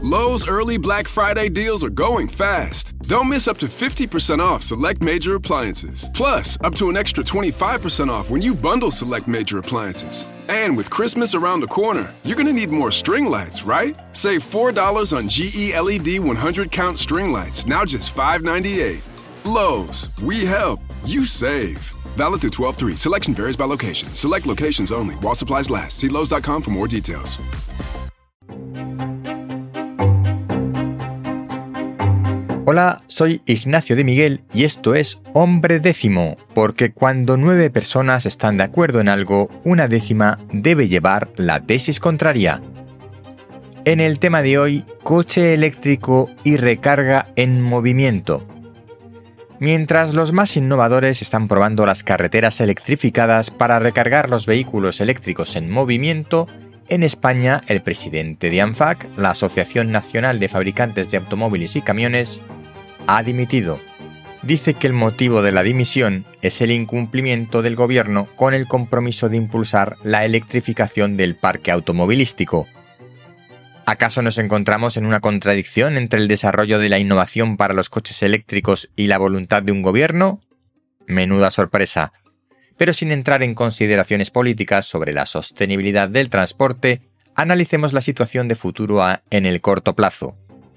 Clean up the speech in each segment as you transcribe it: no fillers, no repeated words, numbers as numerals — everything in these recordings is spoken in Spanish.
Lowe's early Black Friday deals are going fast. Don't miss up to 50% off select major appliances. Plus, up to an extra 25% off when you bundle select major appliances. And with Christmas around the corner, you're going to need more string lights, right? Save $4 on GE LED 100-count string lights, now just $5.98. Lowe's, we help, you save. Valid through 12/3. Selection varies by location. Select locations only. While supplies last. See Lowe's.com for more details. Hola, soy Ignacio de Miguel y esto es Hombre Décimo, porque cuando 9 personas están de acuerdo en algo, una décima debe llevar la tesis contraria. En el tema de hoy, coche eléctrico y recarga en movimiento. Mientras los más innovadores están probando las carreteras electrificadas para recargar los vehículos eléctricos en movimiento, en España el presidente de ANFAC, la Asociación Nacional de Fabricantes de Automóviles y Camiones, ha dimitido. Dice que el motivo de la dimisión es el incumplimiento del gobierno con el compromiso de impulsar la electrificación del parque automovilístico. ¿Acaso nos encontramos en una contradicción entre el desarrollo de la innovación para los coches eléctricos y la voluntad de un gobierno? Menuda sorpresa. Pero sin entrar en consideraciones políticas sobre la sostenibilidad del transporte, analicemos la situación de futuro en el corto plazo.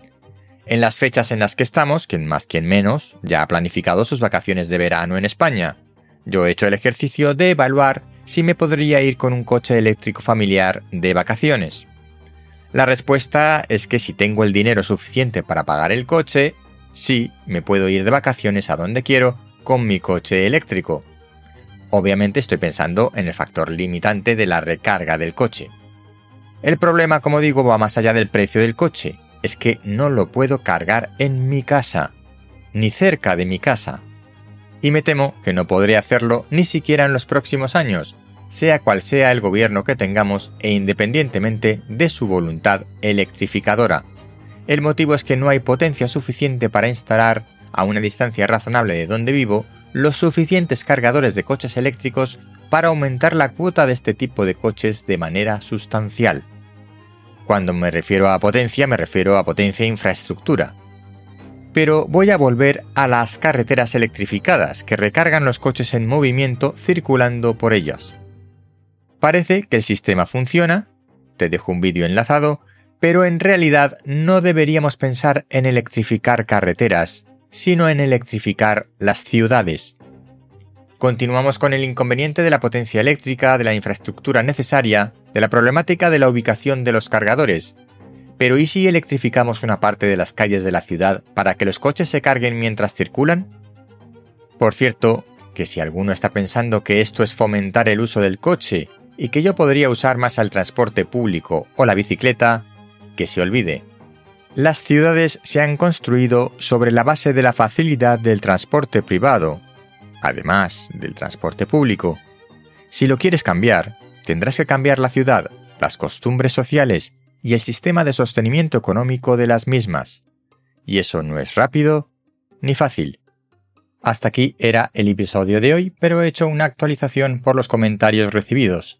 En las fechas en las que estamos, quien más quien menos, ya ha planificado sus vacaciones de verano en España. Yo he hecho el ejercicio de evaluar si me podría ir con un coche eléctrico familiar de vacaciones. La respuesta es que si tengo el dinero suficiente para pagar el coche, sí, me puedo ir de vacaciones a donde quiero con mi coche eléctrico. Obviamente estoy pensando en el factor limitante de la recarga del coche. El problema, como digo, va más allá del precio del coche. Es que no lo puedo cargar en mi casa, ni cerca de mi casa. Y me temo que no podré hacerlo ni siquiera en los próximos años, sea cual sea el gobierno que tengamos e independientemente de su voluntad electrificadora. El motivo es que no hay potencia suficiente para instalar, a una distancia razonable de donde vivo, los suficientes cargadores de coches eléctricos para aumentar la cuota de este tipo de coches de manera sustancial. Cuando me refiero a potencia infraestructura. Pero voy a volver a las carreteras electrificadas que recargan los coches en movimiento circulando por ellas. Parece que el sistema funciona, te dejo un vídeo enlazado, pero en realidad no deberíamos pensar en electrificar carreteras, sino en electrificar las ciudades. Continuamos con el inconveniente de la potencia eléctrica, de la infraestructura necesaria, de la problemática de la ubicación de los cargadores. Pero ¿y si electrificamos una parte de las calles de la ciudad para que los coches se carguen mientras circulan? Por cierto, que si alguno está pensando que esto es fomentar el uso del coche y que yo podría usar más el transporte público o la bicicleta, que se olvide. Las ciudades se han construido sobre la base de la facilidad del transporte privado, además del transporte público. Si lo quieres cambiar, tendrás que cambiar la ciudad, las costumbres sociales y el sistema de sostenimiento económico de las mismas. Y eso no es rápido ni fácil. Hasta aquí era el episodio de hoy, pero he hecho una actualización por los comentarios recibidos.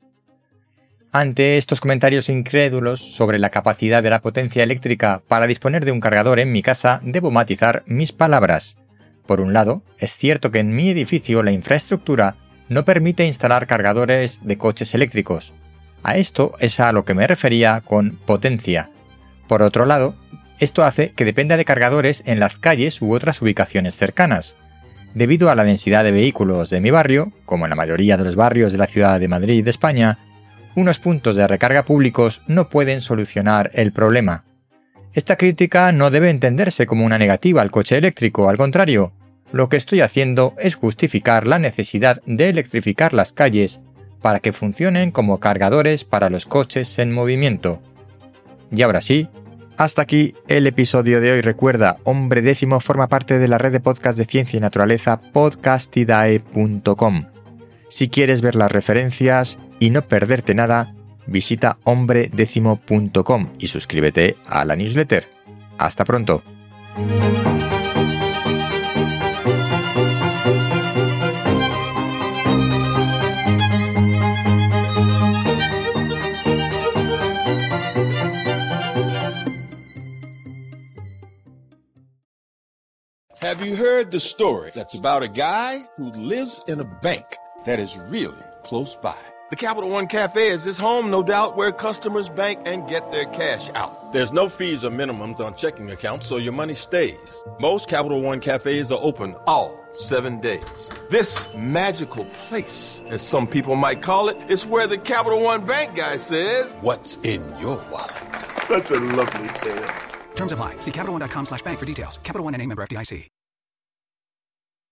Ante estos comentarios incrédulos sobre la capacidad de la potencia eléctrica para disponer de un cargador en mi casa, debo matizar mis palabras. Por un lado, es cierto que en mi edificio la infraestructura no permite instalar cargadores de coches eléctricos. A esto es a lo que me refería con potencia. Por otro lado, esto hace que dependa de cargadores en las calles u otras ubicaciones cercanas. Debido a la densidad de vehículos de mi barrio, como en la mayoría de los barrios de la ciudad de Madrid, España, unos puntos de recarga públicos no pueden solucionar el problema. Esta crítica no debe entenderse como una negativa al coche eléctrico, al contrario. Lo que estoy haciendo es justificar la necesidad de electrificar las calles para que funcionen como cargadores para los coches en movimiento. Y ahora sí, hasta aquí el episodio de hoy. Recuerda, Hombre Décimo forma parte de la red de podcast de ciencia y naturaleza podcastidae.com. Si quieres ver las referencias y no perderte nada, visita hombredécimo.com y suscríbete a la newsletter. Hasta pronto. Have you heard the story that's about a guy who lives in a bank that is really close by? The Capital One Cafe is his home, no doubt, where customers bank and get their cash out. There's no fees or minimums on checking accounts, so your money stays. Most Capital One Cafes are open all 7 days. This magical place, as some people might call it, is where the Capital One Bank guy says, "What's in your wallet?" Such a lovely tale. Terms apply. See CapitalOne.com/bank for details. Capital One NA, member FDIC.